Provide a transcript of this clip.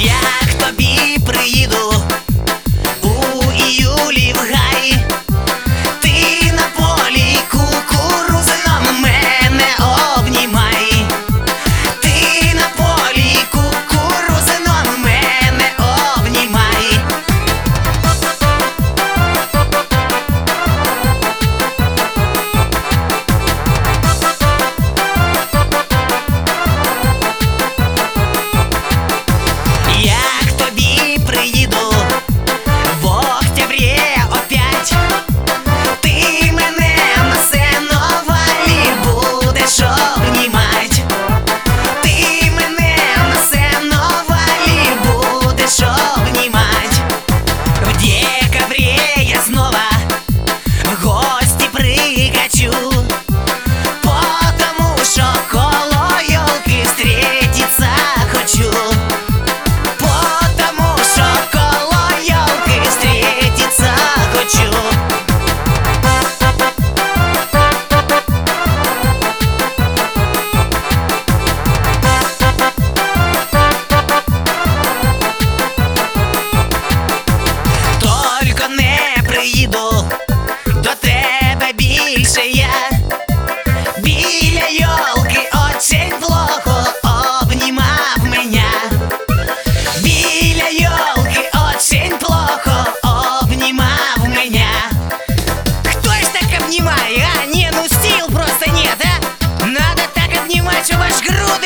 Я к тобі приїду у іюлі в гай. Ти на полі кукурузином мене обнімай. Ти на полі кукурузином мене обнімай. Я к тобі приїду в октябрі опять. Ти мене на сеновалі будеш обнімать. Ти мене на сеновалі будеш обнімать. В декабре я снова в гости прикачу, потому що коло ёлки встретиться хочу. Потому що коло ёлки встретиться хочу. Только не приїду до тебе більше я. Біля ёлки очень плохо обнімав мене. Біля ёлки очень плохо обнимав меня. Кто ж так обнимает, а? Не, ну сил просто нет, а? Надо так обнимать, чтобы аж грудь